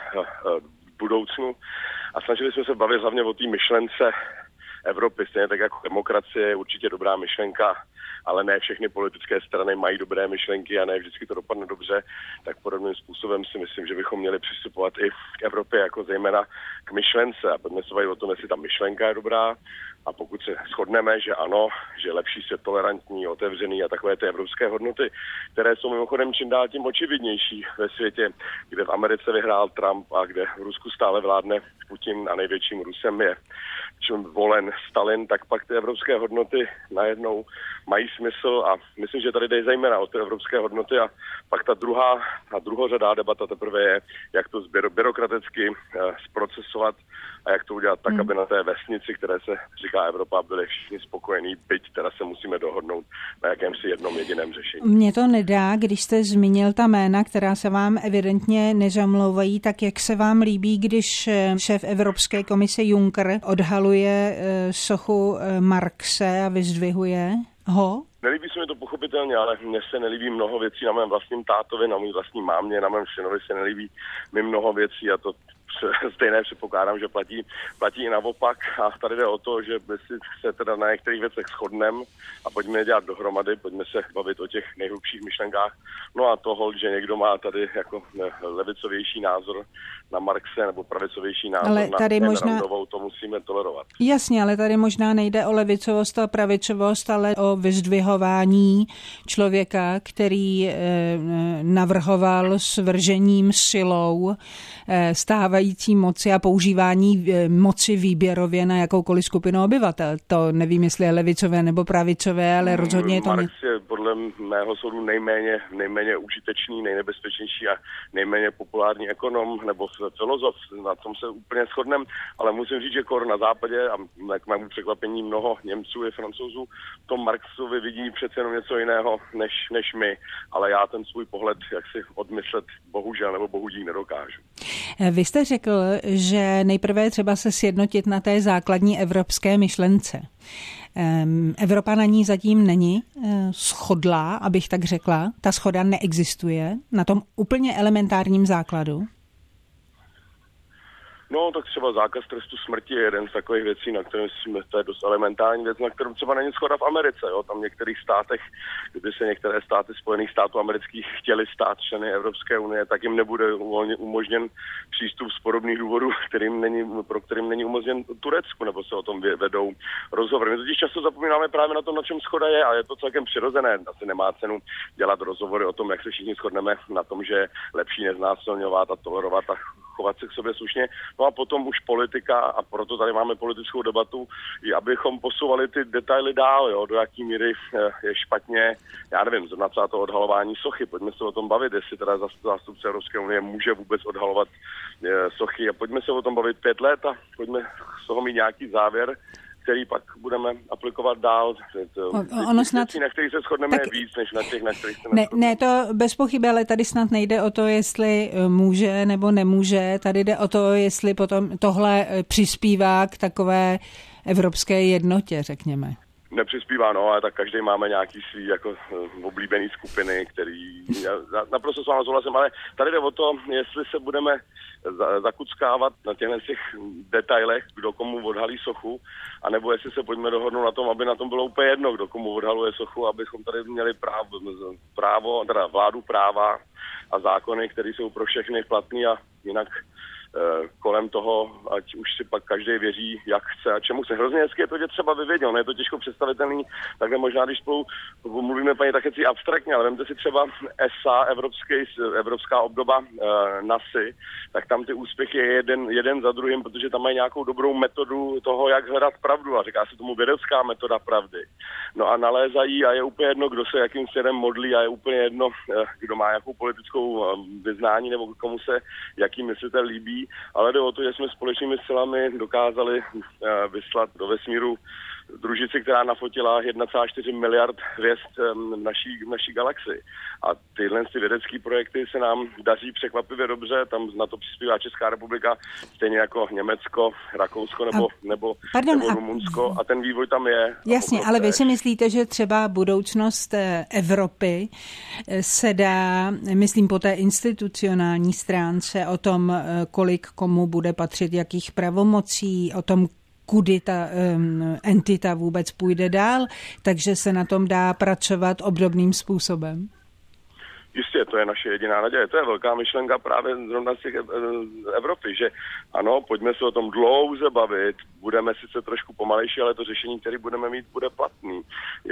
v budoucnu, a snažili jsme se bavit hlavně o té myšlence Evropy, stejně tak jako demokracie je určitě dobrá myšlenka, ale ne všechny politické strany mají dobré myšlenky a ne vždycky to dopadne dobře, tak podobným způsobem si myslím, že bychom měli přistupovat i k Evropě jako zejména k myšlence a pojďme se bavit o tom, jestli ta myšlenka je dobrá, a pokud se shodneme, že ano, že lepší svět, tolerantní, otevřený a takové ty evropské hodnoty, které jsou mimochodem čím dál tím očividnější ve světě, kde v Americe vyhrál Trump a kde v Rusku stále vládne Putin a největším Rusem je volen Stalin, tak pak ty evropské hodnoty najednou mají smysl a myslím, že tady jde zejména o ty evropské hodnoty a pak ta druhořadá debata teprve je, jak to byrokraticky zprocesovat a jak to udělat tak, aby na té vesnici, které se říká Evropa, byli všichni spokojení, byť teda se musíme dohodnout na jakémsi jednom jediném řešení. Mně to nedá, když jste zmínil ta jména, která se vám evidentně nezamlouvají, tak jak se vám líbí, když šéf Evropské komise Juncker odhaluje sochu Marxe a vyzdvihuje ho? Nelíbí se mi to pochopitelně, ale mně se nelíbí mnoho věcí na mém vlastním tátovi, na mým vlastní mámě, na mém synovi se nelíbí mi mnoho věcí a to stejné předpokládám, že platí i naopak. A tady jde o to, že my si se teda na některých věcech shodneme a pojďme je dělat dohromady, pojďme se bavit o těch nejhlubších myšlenkách. No a toho, že někdo má tady jako levicovější názor na Marxe nebo pravicovější názor na Randovou, to musíme tolerovat. Jasně, ale tady možná nejde o levicovost a pravicovost, ale o vyzdvihování člověka, který navrhoval svržením silou stávající moci a používání moci výběrově na jakoukoliv skupinu obyvatel. To nevím, jestli je levicové nebo pravicové, ale rozhodně je to... Marx je podle mého soudu nejméně užitečný, nejnebezpečnější a nejméně populární ekonom nebo filozof. Na tom se úplně shodneme, ale musím říct, že na západě a k mému překvapení mnoho Němců i Francouzů v tom Marxovi vidí přece jenom něco jiného než my, ale já ten svůj pohled jaksi odmyslet bohužel nebo bohudík nedokážu. Vy jste řekl, že nejprve je třeba se sjednotit na té základní evropské myšlence. Evropa na ní zatím není shodlá, abych tak řekla. Ta shoda neexistuje na tom úplně elementárním základu. No, tak třeba zákaz trestu smrti je jeden z takových věcí, na kterém to je dost elementární věc, na kterém třeba není shoda v Americe. Jo. Tam v některých státech, kdyby se některé státy Spojených států amerických chtěly stát členy Evropské unie, tak jim nebude umožněn přístup z podobných důvodů, pro kterým není umožněn Turecku, nebo se o tom vedou rozhovory. My totiž často zapomínáme právě na tom, na čem shoda je, a je to celkem přirozené. Asi nemá cenu dělat rozhovory o tom, jak se všichni shodneme na tom, že je lepší neznásilňovat a tolerovat a chovat se k sobě slušně. No a potom už politika, a proto tady máme politickou debatu, i abychom posouvali ty detaily dál, jo, do jaký míry je špatně, já nevím, zrovna třeba to odhalování sochy, pojďme se o tom bavit, jestli teda zástupce Evropské unie může vůbec odhalovat sochy, a pojďme se o tom bavit 5 let a pojďme z toho mít nějaký závěr který pak budeme aplikovat dál. Ono snad... Na kterých se shodneme tak... víc, než na těch, na kterých se ne, to bez pochyby, ale tady snad nejde o to, jestli může nebo nemůže. Tady jde o to, jestli potom tohle přispívá k takové evropské jednotě, řekněme. Nepřispívá, no, ale tak každý máme nějaký svý jako oblíbený skupiny, který já naprosto s vámi souhlasím, ale tady jde o to, jestli se budeme zakuckávat na těch detailech, kdo komu odhalí sochu, anebo jestli se pojďme dohodnout na tom, aby na tom bylo úplně jedno, kdo komu odhaluje sochu, abychom tady měli právo, teda vládu práva a zákony, které jsou pro všechny platný a jinak kolem toho, ať už si pak každý věří, jak chce a čemu se. Hrozně hezky je to, že třeba vyvěděl, je to těžko představitelný, takhle možná, když spolu mluvíme paní tak si abstraktně, ale vemte si třeba ESA, evropská obdoba NASY, tak tam ty úspěchy je jeden za druhým, protože tam mají nějakou dobrou metodu toho, jak hledat pravdu a říká se tomu vědecká metoda pravdy. No a nalézají a je úplně jedno, kdo se jakým směrem modlí a je úplně jedno, kdo má jakou politickou vyznání nebo komu se jaký myslitel líbí, ale jde o to, že jsme společnými silami dokázali vyslat do vesmíru družici, která nafotila 1,4 miliard hvězd v naší galaxii. A tyhle vědecké projekty se nám daří překvapivě dobře, tam na to přispívá Česká republika, stejně jako Německo, Rakousko nebo Rumunsko a ten vývoj tam je. Jasně, ale vy si myslíte, že třeba budoucnost Evropy se dá, myslím po té institucionální stránce, o tom, kolik komu bude patřit jakých pravomocí, o tom, kudy ta entita vůbec půjde dál, takže se na tom dá pracovat obdobným způsobem? Jistě, to je naše jediná naděje. To je velká myšlenka právě zrovna z těch Evropy, že ano, pojďme se o tom dlouze bavit, budeme sice trošku pomalejší, ale to řešení, které budeme mít, bude platný.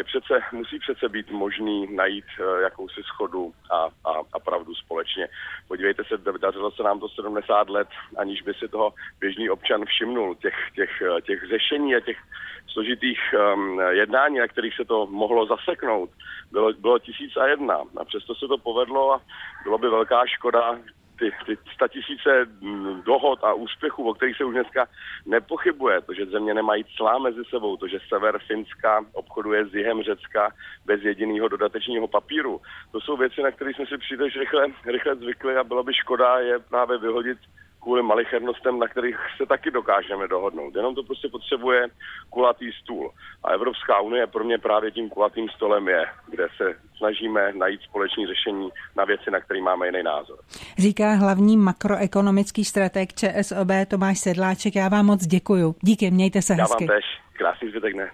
Musí přece být možný najít jakousi shodu a pravdu společně. Podívejte se, dařilo se nám to 70 let, aniž by si toho běžný občan všimnul, těch řešení a těch složitých jednání, na kterých se to mohlo zaseknout, bylo 1001 a přesto se to povedlo a bylo by velká škoda ty 100 000 dohod a úspěchů, o kterých se už dneska nepochybuje, to, že země nemají cla mezi sebou, to, že sever Finska obchoduje s jihem Řecka bez jediného dodatečního papíru. To jsou věci, na které jsme si příliš rychle zvykli a bylo by škoda je právě vyhodit kvůli malichernostem, na kterých se taky dokážeme dohodnout. Jenom to prostě potřebuje kulatý stůl. A Evropská unie pro mě právě tím kulatým stolem je, kde se snažíme najít společné řešení na věci, na které máme jiný názor. Říká hlavní makroekonomický strateg ČSOB Tomáš Sedláček. Já vám moc děkuju. Díky, mějte se hezky. Já vám též. Krásný zbytek dne.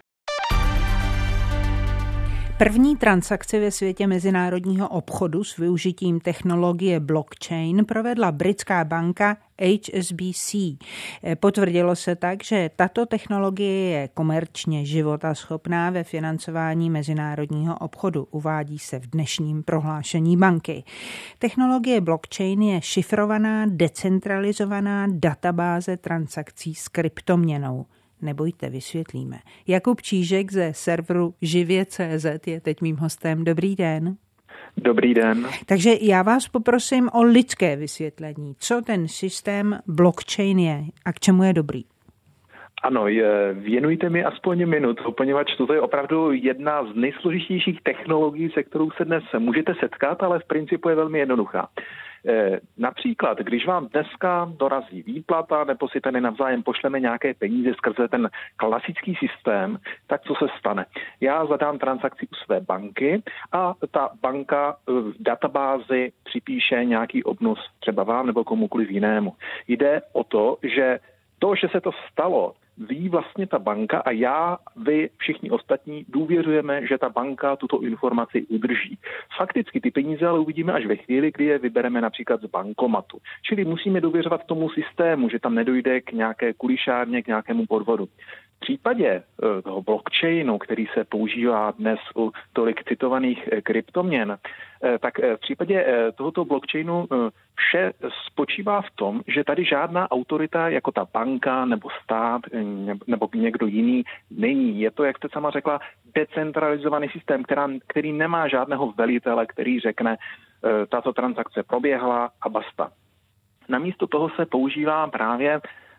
První transakci ve světě mezinárodního obchodu s využitím technologie blockchain provedla britská banka HSBC. Potvrdilo se tak, že tato technologie je komerčně životaschopná ve financování mezinárodního obchodu, uvádí se v dnešním prohlášení banky. Technologie blockchain je šifrovaná, decentralizovaná databáze transakcí s kryptoměnou. Nebojte, vysvětlíme. Jakub Čížek ze serveru Živě.cz je teď mým hostem. Dobrý den. Dobrý den. Takže já vás poprosím o lidské vysvětlení. Co ten systém blockchain je a k čemu je dobrý? Ano, věnujte mi aspoň minutu, poněvadž toto je opravdu jedna z nejsložitějších technologií, se kterou se dnes můžete setkat, ale v principu je velmi jednoduchá. Například, když vám dneska dorazí výplata nebo si tady navzájem pošleme nějaké peníze skrze ten klasický systém, tak co se stane? Já zadám transakci u své banky a ta banka v databázi připíše nějaký obnos třeba vám nebo komukoliv jinému. Jde o to, že se to stalo, ví vlastně ta banka a vy všichni ostatní důvěřujeme, že ta banka tuto informaci udrží. Fakticky ty peníze ale uvidíme až ve chvíli, kdy je vybereme například z bankomatu. Čili musíme důvěřovat tomu systému, že tam nedojde k nějaké kulišárně, k nějakému podvodu. V případě toho blockchainu, který se používá dnes u tolik citovaných kryptoměn, tak v případě tohoto blockchainu vše spočívá v tom, že tady žádná autorita jako ta banka nebo stát nebo někdo jiný není. Je to, jak jste sama řekla, decentralizovaný systém, který nemá žádného velitele, který řekne, tato transakce proběhla a basta. Namísto toho se používá právě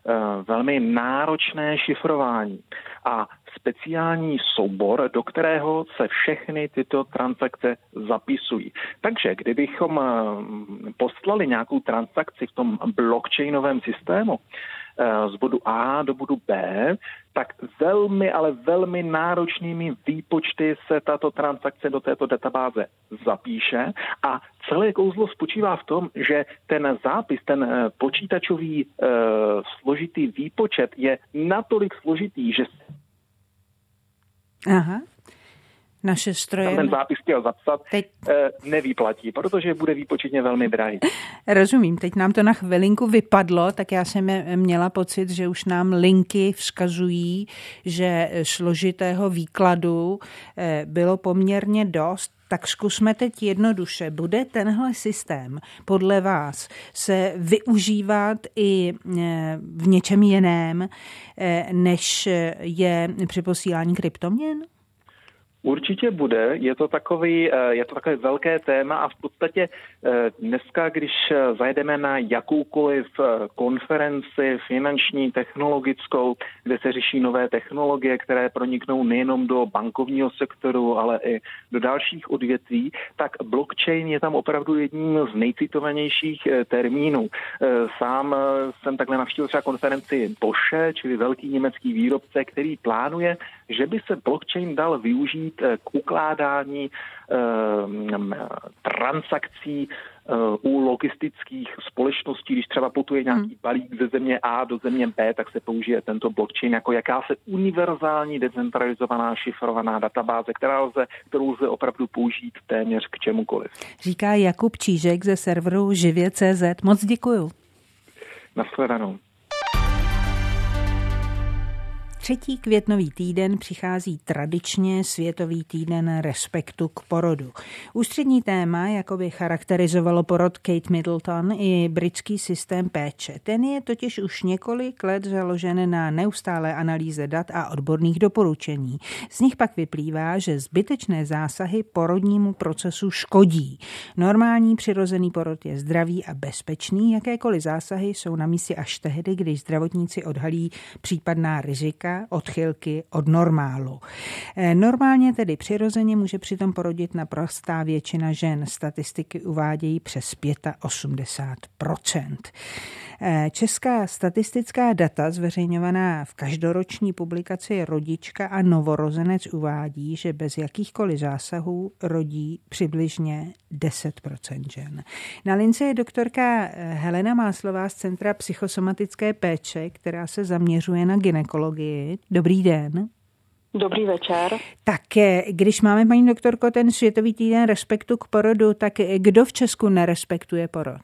velmi náročné šifrování a speciální soubor, do kterého se všechny tyto transakce zapisují. Takže kdybychom poslali nějakou transakci v tom blockchainovém systému z bodu A do bodu B, tak velmi, ale velmi náročnými výpočty se tato transakce do této databáze zapíše a celé kouzlo spočívá v tom, že ten zápis, ten počítačový složitý výpočet je natolik složitý, že naše stroje... ten zápis chtěl zapsat, nevyplatí, protože bude výpočetně velmi drahý. Rozumím, teď nám to na chvilinku vypadlo, tak já jsem měla pocit, že už nám linky vzkazují, že složitého výkladu bylo poměrně dost. Tak zkusme teď jednoduše. Bude tenhle systém podle vás se využívat i v něčem jiném, než je při posílání kryptoměn? Určitě bude, je to takové velké téma a v podstatě dneska, když zajedeme na jakoukoliv konferenci finanční, technologickou, kde se řeší nové technologie, které proniknou nejenom do bankovního sektoru, ale i do dalších odvětví, tak blockchain je tam opravdu jedním z nejcitovanějších termínů. Sám jsem takhle navštívil třeba konferenci Bosche, čili velký německý výrobce, který plánuje, že by se blockchain dal využít k ukládání transakcí u logistických společností, když třeba putuje nějaký balík ze země A do země B, tak se použije tento blockchain jako jakási univerzální decentralizovaná šifrovaná databáze, kterou lze opravdu použít téměř k čemukoliv. Říká Jakub Čížek ze serveru Živě.cz. Moc děkuju. Nashledanou. 3. květnový týden přichází tradičně Světový týden respektu k porodu. Ústřední téma, jako by charakterizovalo porod Kate Middleton i britský systém péče. Ten je totiž už několik let založen na neustálé analýze dat a odborných doporučení. Z nich pak vyplývá, že zbytečné zásahy porodnímu procesu škodí. Normální přirozený porod je zdravý a bezpečný, jakékoliv zásahy jsou na místě až tehdy, když zdravotníci odhalí případná rizika, odchylky od normálu. Normálně tedy přirozeně může přitom porodit naprostá většina žen. Statistiky uvádějí přes 85%. Česká statistická data zveřejňovaná v každoroční publikaci Rodička a novorozenec uvádí, že bez jakýchkoliv zásahů rodí přibližně 10% žen. Na lince je doktorka Helena Máslová z Centra psychosomatické péče, která se zaměřuje na gynekologii. Dobrý den. Dobrý večer. Tak když máme, paní doktorko, ten Světový týden respektu k porodu, tak kdo v Česku nerespektuje porod?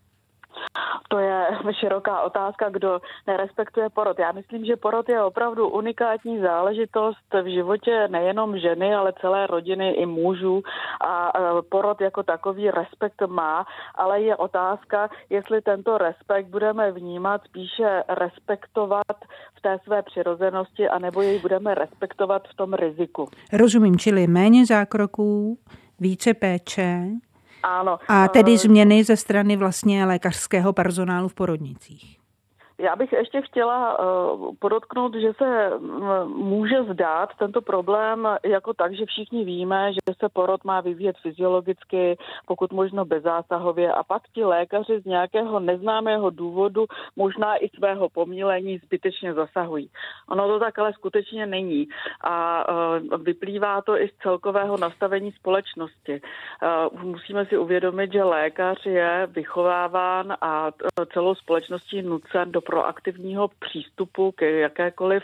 To je široká otázka, kdo nerespektuje porod. Já myslím, že porod je opravdu unikátní záležitost v životě nejenom ženy, ale celé rodiny i mužů a porod jako takový respekt má, ale je otázka, jestli tento respekt budeme vnímat spíše respektovat v té své přirozenosti, anebo jej budeme respektovat v tom riziku. Rozumím, čili méně zákroků, více péče. Ano. A tedy změny ze strany vlastně lékařského personálu v porodnicích. Já bych ještě chtěla podotknout, že se může zdát tento problém jako tak, že všichni víme, že se porod má vyvíjet fyziologicky, pokud možno bezzásahově, a pak ti lékaři z nějakého neznámého důvodu, možná i svého pomílení, zbytečně zasahují. Ono to tak ale skutečně není a vyplývá to i z celkového nastavení společnosti. Musíme si uvědomit, že lékař je vychováván a celou společností nucen do proaktivního přístupu k jakékoliv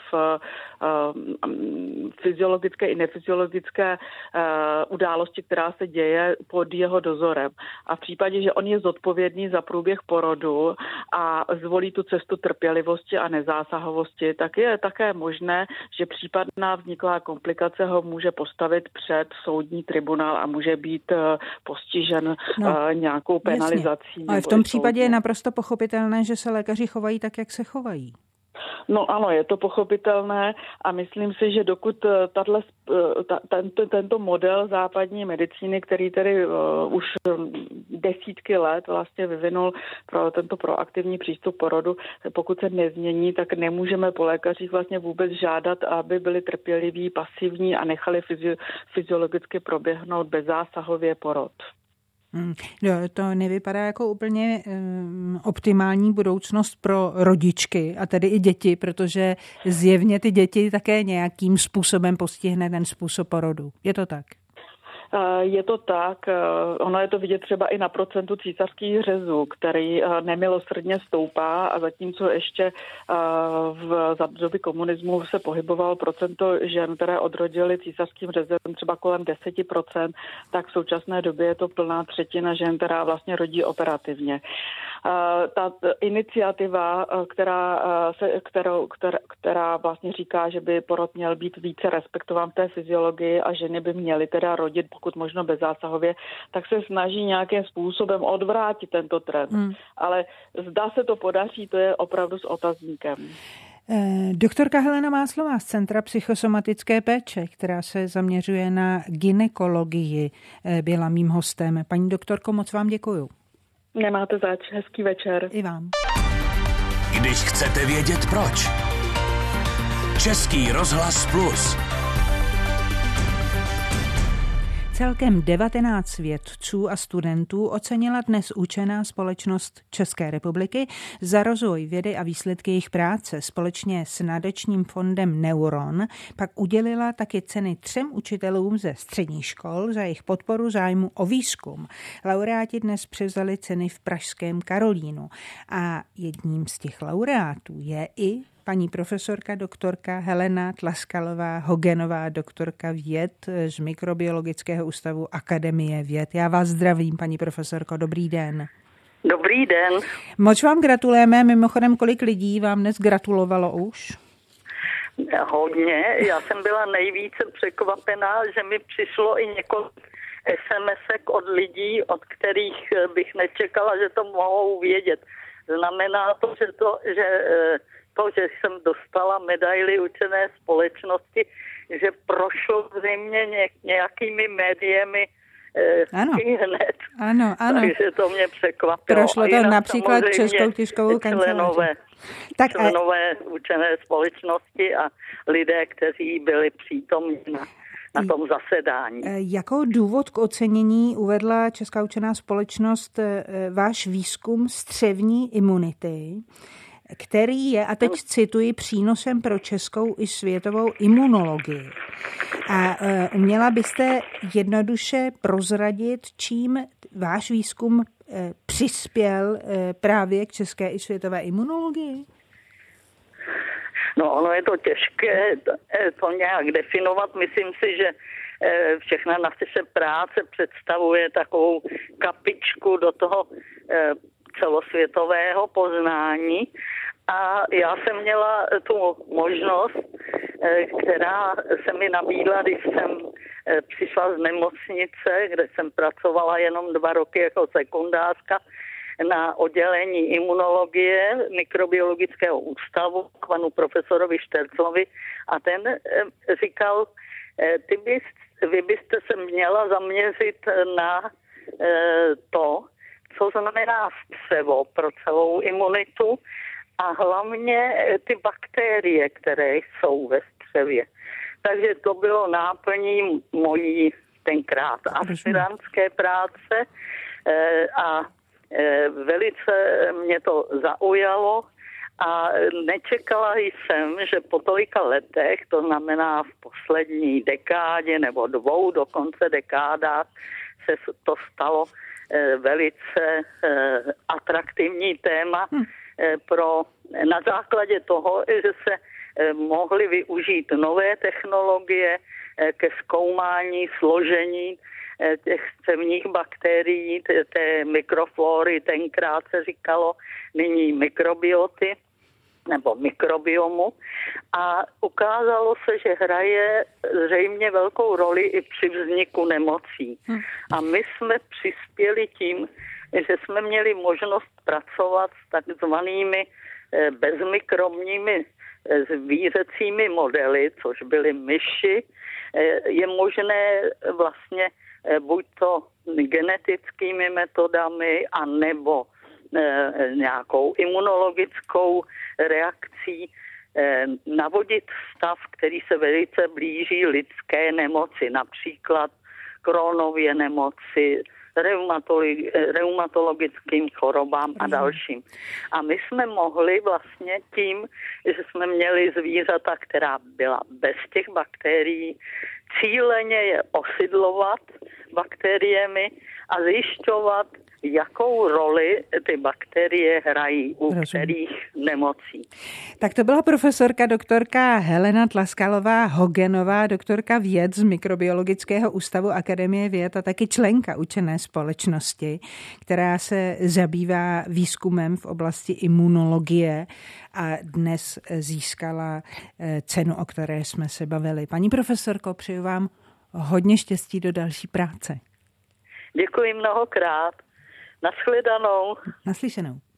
fyziologické i nefyziologické události, která se děje pod jeho dozorem. A v případě, že on je zodpovědný za průběh porodu a zvolí tu cestu trpělivosti a nezásahovosti, tak je také možné, že případná vzniklá komplikace ho může postavit před soudní tribunál a může být postižen nějakou penalizací. Ale v tom případě je naprosto pochopitelné, že se lékaři chovají tak, jak se chovají. No ano, je to pochopitelné a myslím si, že dokud tento model západní medicíny, který tedy už desítky let vlastně vyvinul pro tento proaktivní přístup porodu, pokud se nezmění, tak nemůžeme po lékařích vlastně vůbec žádat, aby byli trpěliví, pasivní a nechali fyziologicky proběhnout bezzásahově porod. To nevypadá jako úplně optimální budoucnost pro rodičky a tedy i děti, protože zjevně ty děti také nějakým způsobem postihne ten způsob porodu. Je to tak? Je to tak, ono je to vidět třeba i na procentu císařských řezů, který nemilosrdně stoupá a zatímco ještě za doby komunismu se pohybovalo procento žen, které odrodily císařským řezem třeba kolem 10%, tak v současné době je to plná třetina žen, která vlastně rodí operativně. Ta iniciativa, která vlastně říká, že by porod měl být více respektován v té fyziologii a ženy by měly teda rodit pokud možno bezzásahově, tak se snaží nějakým způsobem odvrátit tento trend. Ale zda se to podaří, to je opravdu s otazníkem. Doktorka Helena Máslová z Centra psychosomatické péče, která se zaměřuje na gynekologii, byla mým hostem. Paní doktorko, moc vám děkuju. Nemáte zač, hezký večer. I vám. Když chcete vědět proč. Český rozhlas Plus. Celkem 19 vědců a studentů ocenila dnes učená společnost České republiky za rozvoj vědy a výsledky jejich práce. Společně s nadačním fondem Neuron pak udělila taky ceny 3 učitelům ze středních škol za jejich podporu zájmu o výzkum. Laureáti dnes převzali ceny v pražském Karolínu a jedním z těch laureátů je i paní profesorka doktorka Helena Tlaskalová-Hogenová, doktorka věd z Mikrobiologického ústavu Akademie věd. Já vás zdravím, paní profesorko, dobrý den. Dobrý den. Moc vám gratulujeme, mimochodem kolik lidí vám dnes gratulovalo už? Hodně, já jsem byla nejvíce překvapená, že mi přišlo i několik SMS-ek od lidí, od kterých bych nečekala, že to mohou vědět. Znamená to, že jsem dostala medaili učené společnosti, že prošlo zřejmě nějakými médiemi hned. Ano. Takže to mě překvapilo. Prošlo to například Českou tiskovou kanceláři. Členové učené společnosti a lidé, kteří byli přítomní na tom zasedání. Jako důvod k ocenění uvedla Česká učená společnost váš výzkum střevní imunity, který je, a teď cituji, přínosem pro českou i světovou imunologii. A uměla byste jednoduše prozradit, čím váš výzkum přispěl právě k české i světové imunologii? No, ono je to těžké to nějak definovat. Myslím si, že všechna naše práce představuje takovou kapičku do toho celosvětového poznání. A já jsem měla tu možnost, která se mi nabídla, když jsem přišla z nemocnice, kde jsem pracovala jenom 2 roky jako sekundářka na oddělení imunologie Mikrobiologického ústavu k panu profesorovi Šterclovi a ten říkal, vy byste se měla zaměřit na to, co znamená střevo pro celou imunitu a hlavně ty bakterie, které jsou ve střevě. Takže to bylo náplní mojí tenkrát aspirantské práce a velice mě to zaujalo a nečekala jsem, že po tolika letech, to znamená v poslední dekádě nebo 2 dokonce dekádách, se to stalo velice atraktivní téma na základě toho, že se mohly využít nové technologie ke zkoumání složení těch střevních bakterií, té mikroflory, tenkrát se říkalo, nyní mikrobioty nebo mikrobiomu a ukázalo se, že hraje zřejmě velkou roli i při vzniku nemocí. A my jsme přispěli tím, že jsme měli možnost pracovat s takzvanými bezmikrobními zvířecími modely, což byly myši, je možné vlastně buď to genetickými metodami, anebo nějakou imunologickou reakcí navodit stav, který se velice blíží lidské nemoci, například Crohnově nemoci, reumatologickým chorobám a dalším. A my jsme mohli vlastně tím, že jsme měli zvířata, která byla bez těch bakterií, cíleně je osidlovat bakteriemi a zjišťovat, jakou roli ty bakterie hrají u kterých nemocí. Tak to byla profesorka doktorka Helena Tlaskalová-Hogenová, doktorka věd z Mikrobiologického ústavu Akademie věd a taky členka učené společnosti, která se zabývá výzkumem v oblasti imunologie a dnes získala cenu, o které jsme se bavili. Paní profesorko, přeju vám hodně štěstí do další práce. Děkuji mnohokrát. Nashledanou. Naslyšenou.